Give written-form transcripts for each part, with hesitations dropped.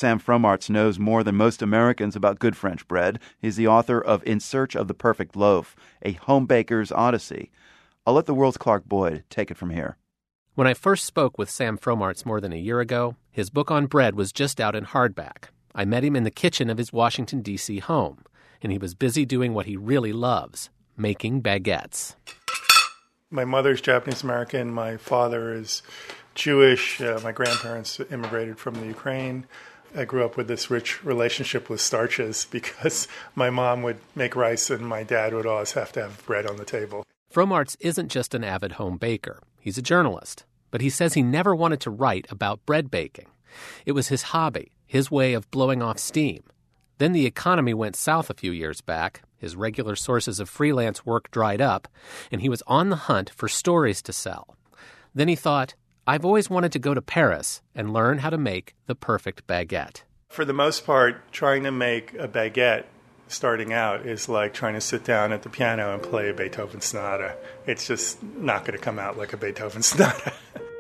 Sam Fromartz knows more than most Americans about good French bread. He's the author of In Search of the Perfect Loaf, a home baker's odyssey. I'll let the world's Clark Boyd take it from here. When I first spoke with Sam Fromartz more than a year ago, his book on bread was just out in hardback. I met him in the kitchen of his Washington, D.C. home, and he was busy doing what he really loves, making baguettes. My mother's Japanese-American. My father is Jewish. My grandparents immigrated from the Ukraine. I grew up with this rich relationship with starches because my mom would make rice and my dad would always have to have bread on the table. Fromartz isn't just an avid home baker. He's a journalist. But he says he never wanted to write about bread baking. It was his hobby, his way of blowing off steam. Then the economy went south a few years back. His regular sources of freelance work dried up, and he was on the hunt for stories to sell. Then he thought, I've always wanted to go to Paris and learn how to make the perfect baguette. For the most part, trying to make a baguette starting out is like trying to sit down at the piano and play a Beethoven sonata. It's just not going to come out like a Beethoven sonata.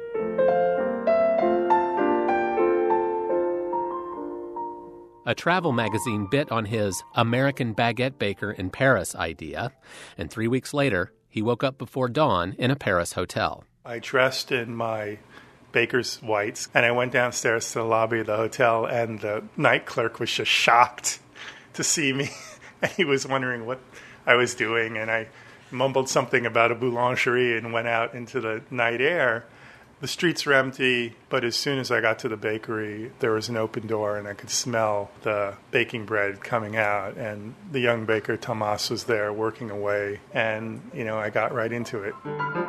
A travel magazine bit on his American baguette baker in Paris idea, and 3 weeks later, he woke up before dawn in a Paris hotel. I dressed in my baker's whites, and I went downstairs to the lobby of the hotel, and the night clerk was just shocked to see me. And he was wondering what I was doing, and I mumbled something about a boulangerie and went out into the night air. The streets were empty, but as soon as I got to the bakery, there was an open door, and I could smell the baking bread coming out. And the young baker, Thomas, was there working away, and, I got right into it.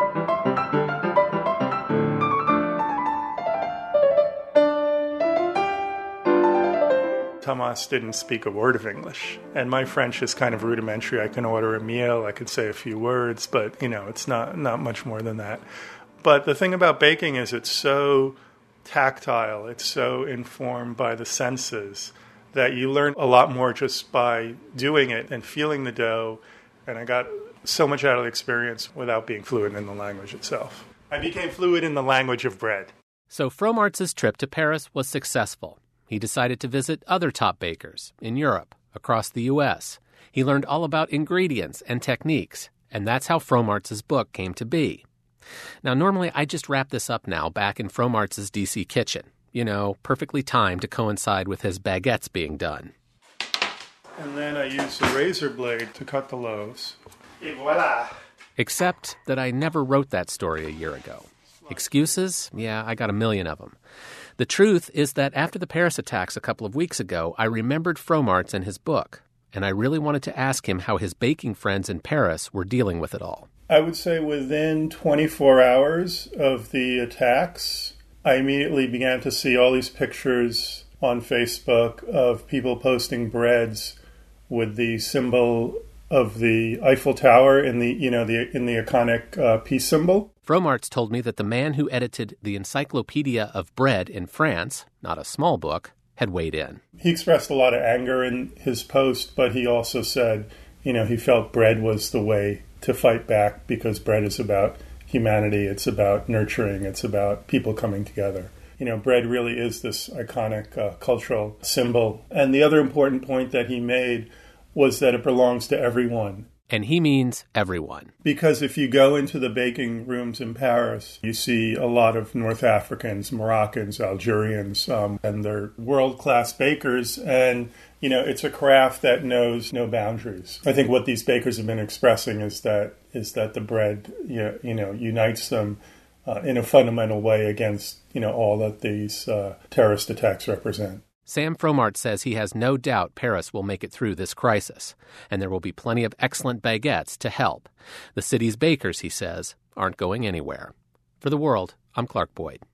Thomas didn't speak a word of English, and my French is kind of rudimentary. I can order a meal, I can say a few words, but, it's not much more than that. But the thing about baking is it's so tactile, it's so informed by the senses that you learn a lot more just by doing it and feeling the dough. And I got so much out of the experience without being fluent in the language itself. I became fluent in the language of bread. So Fromartz's trip to Paris was successful. He decided to visit other top bakers in Europe, across the U.S. He learned all about ingredients and techniques, and that's how Fromartz's book came to be. Now, normally I just wrap this up now back in Fromartz's D.C. kitchen. Perfectly timed to coincide with his baguettes being done. And then I used a razor blade to cut the loaves. Et voila! Except that I never wrote that story a year ago. Excuses? Yeah, I got a million of them. The truth is that after the Paris attacks a couple of weeks ago, I remembered Fromartz and his book, and I really wanted to ask him how his baking friends in Paris were dealing with it all. I would say within 24 hours of the attacks, I immediately began to see all these pictures on Facebook of people posting breads with the symbol of the Eiffel Tower in the iconic peace symbol. Fromartz told me that the man who edited the Encyclopedia of Bread in France, not a small book, had weighed in. He expressed a lot of anger in his post, but he also said, he felt bread was the way to fight back because bread is about humanity, it's about nurturing, it's about people coming together. Bread really is this iconic cultural symbol. And the other important point that he made was that it belongs to everyone. And he means everyone. Because if you go into the baking rooms in Paris, you see a lot of North Africans, Moroccans, Algerians, and they're world-class bakers. And, it's a craft that knows no boundaries. I think what these bakers have been expressing is that the bread, unites them in a fundamental way against, all that these terrorist attacks represent. Sam Fromartz says he has no doubt Paris will make it through this crisis, and there will be plenty of excellent baguettes to help. The city's bakers, he says, aren't going anywhere. For The World, I'm Clark Boyd.